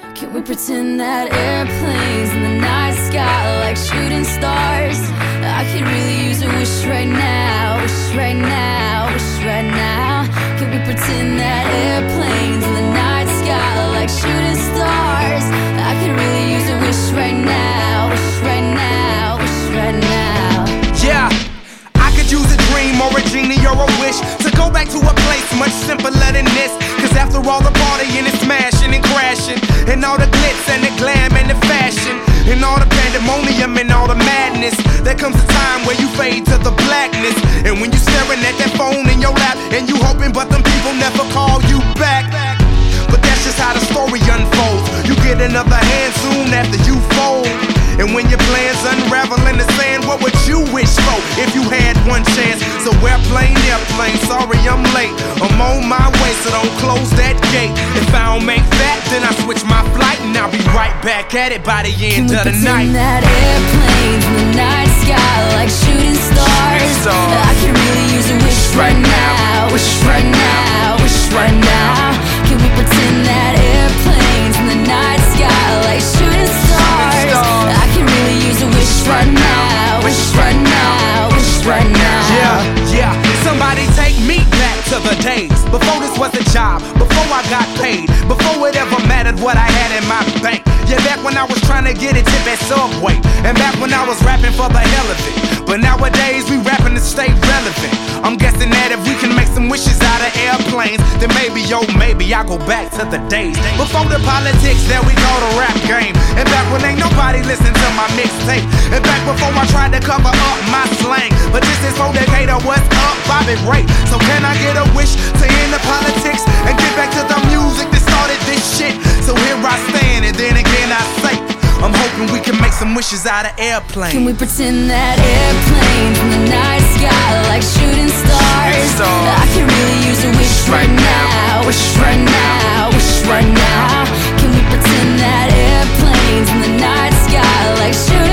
Can we pretend that airplanes in the night sky are like shooting stars? I could really use a wish right now, wish right now, wish right now. Can we pretend that airplanes in the night sky are like shooting stars? I could really use a wish right now, wish right now, wish right now. Yeah, I could use a dream or a genie or a wish to go back to a place much simpler than this. Cause after all the partying and smashing and crashing, and all the glitz and the glam and the fashion, and all the pandemonium and all the madness, there comes a time where you fade to the blackness. And when you staring at that phone in your lap, and you hoping but them people never call you back. But that's just how the story unfolds. You get another hand soon after you fold. And when your plans unravel in the sand, what would you wish for if you had one chance? So airplane, sorry I'm late. I'm on my way, so don't close that gate. If I don't make that, then I switch my flight, and I'll be right back at it by the end of the night. Can we pretend that airplanes in the night sky like shooting stars? I could really use a wish right now, wish right now, wish right now. Can we pretend that airplanes in the night sky like shooting stars? I can really use a wish right now, wish right now, wish right now. Yeah, somebody take me back to the days before this was a job, before I got paid, before it ever mattered what I had in my bank. Yeah, back when I was trying to get a tip at Subway, and back when I was rapping for the hell of it. But nowadays we rapping to stay relevant. I'm guessing that if we can make some wishes out of airplanes, then maybe, oh maybe I'll go back to the days before the politics that we call the rap game. And back when ain't nobody listened to my mixtape. And back before I tried to cover up my slang. But this is for Decatur, what's up, Bobby Ray? So can I get a wish to end the politics and get back to the music that started this shit? So here I stand, and then again I say, I'm hoping we can make some wishes out of airplanes. Can we pretend that airplanes in the night sky like shooting stars? I can really use a wish right now, wish right now, wish right now. Can we pretend that airplanes in the night sky like shooting